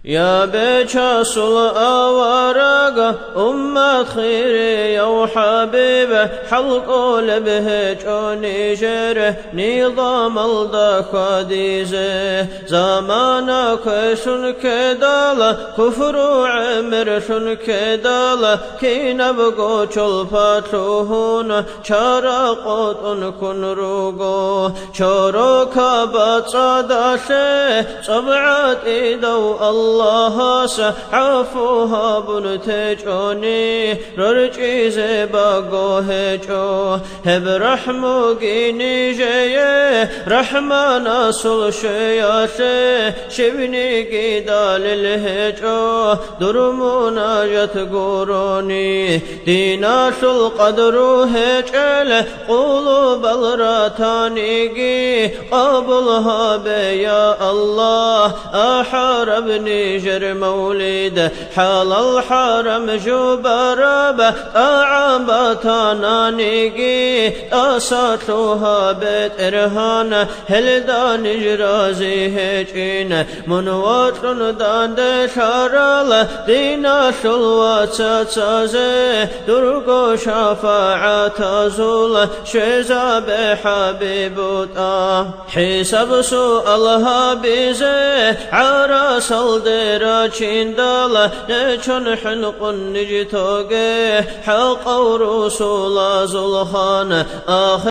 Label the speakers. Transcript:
Speaker 1: يا بجاسل أوارقة أمة خيري يا حبيبه حلق لبه جوني جره نظام الدخ ديزه زمانك شن كدالة كفر عمر شن كدالة كي نبقو چلفتوهون چرقوت كن روغو چروك بتصداشه صبعت إيدو الله سعفوها بنتجوني ررجي زباقو هجو هب رحمو جيني جيه رحمن أصل شياشه شبني قيدال الهجو درمونا يتقوروني ديناش القدر هجل قلوب الراتانيقي قبلها بيا الله أحاربني جر مولد حال الحرم جبرب أعبتنا نيقي أساتلها بيت إرهان هلدان جرازي هجين من وطن دان دشارل دينا شلوات ساتسازي درقو شفاعة زول شزاب حبيبوتا حساب سؤالها بيزي عراس الدرا چندالا نچون حنق نجتوغي حق رسول زلخان آخر